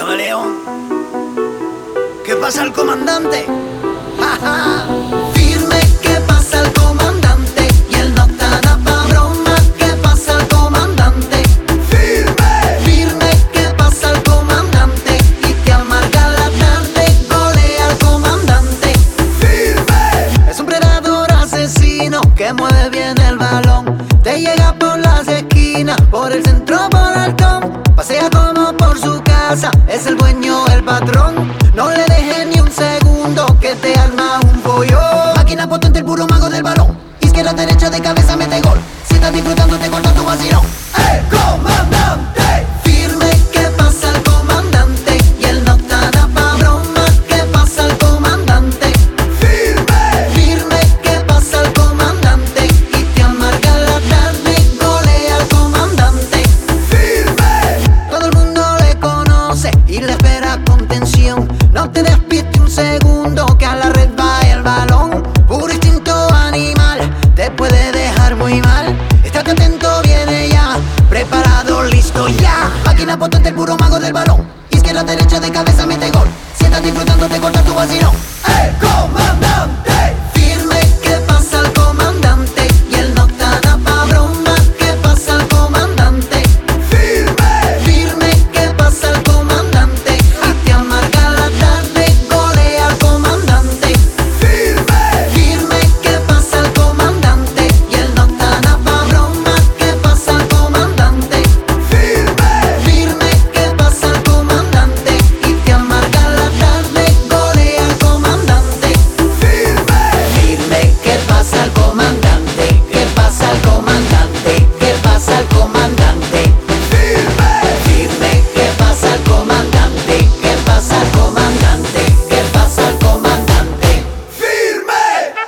Camaleón. ¿Qué pasa al comandante? ¡Ja, ja! Firme, ¿qué pasa al comandante? Y él no está nada pa' broma. ¿Qué pasa al comandante? ¡Firme! Firme, ¿qué pasa al comandante? Y te amarga la tarde, golea al comandante. ¡Firme! Es un predador asesino que mueve bien el balón. Te llega por las esquinas, por el centro, por el tom. Pasea como por su casa, es el dueño, el patrón. No le dejes ni un segundo que te arma un follón. Máquina potente, el puro mago del balón. Izquierda, derecha, de cabeza, mete gol. Si estás disfrutando, te corta tu vacilón. ¡El comandante! Firme, ¿qué pasa al comandante? Y él no está nada pa' broma. ¿Qué pasa al comandante? ¡Firme! Firme, ¿qué pasa al comandante? Y te amarga la tarde, golea al comandante. ¡Firme! Todo el mundo le conoce y le espera con tensión. No te despistes un segundo que a la red va el balón. Puro instinto animal, te puede dejar muy mal. Estate atento, viene ya, preparado, listo ya. Máquina potente, el puro mago del balón. Izquierda, derecha, de cabeza, mete gol. Si estás disfrutando, te corta tu vacilón. ¡El comandante! Firme, ¿qué pasa al comandante? Y él no está nada pa' broma. ¿Qué pasa al comandante? ¡Firme! Firme, ¿qué pasa al comandante? Y te amarga la tarde, golea al comandante. ¡Firme! Firme, ¿qué pasa al comandante? Y él no está nada pa' broma. ¿Qué pasa al comandante? ¡Firme! Firme, ¿qué pasa al comandante? Y te amarga la tarde, golea al comandante. ¡Firme! Firme, ¿qué pasa al comandante? ¿Qué pasa al comandante? ¿Qué pasa al comandante? ¡Firme! Firme, ¿qué pasa al comandante? ¿Qué pasa al comandante? ¿Qué pasa al comandante? ¡Firme!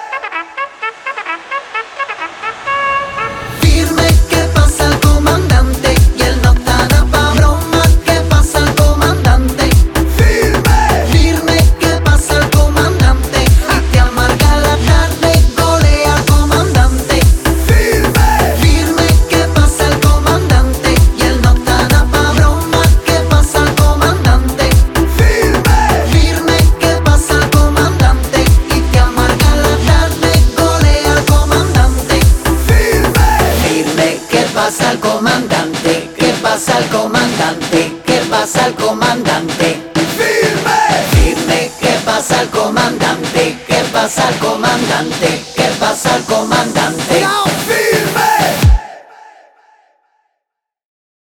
Firme, ¿qué pasa al comandante? Y él no está nada pa' broma. ¿Qué pasa al comandante? ¡Firme! Firme, ¿qué pasa al comandante? Y te amarga la tarde, golea al comandante. ¡Firme! Firme, ¿qué pasa al comandante? Y él no está nada pa' broma. ¿Qué pasa al comandante? ¡Firme! Firme, ¿qué pasa al comandante? Y te amarga la tarde, golea al comandante. ¡Firme! Firme, ¿qué pasa al comandante? ¿Qué pasa al comandante? ¿Qué pasa al comandante? ¡Firme! Firme, ¿qué pasa al comandante? ¿Qué pasa al comandante?